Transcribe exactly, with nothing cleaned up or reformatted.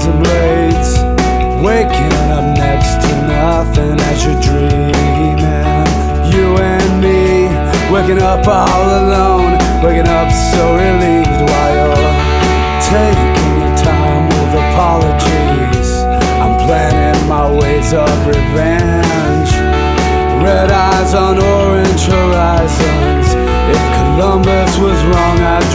razor blades, waking up next to nothing as you're dreaming. You and me, waking up all alone, waking up so relieved while you're taking your time with apologies. I'm planning my ways of revenge. Red eyes on orange horizons. If Columbus was wrong, I'd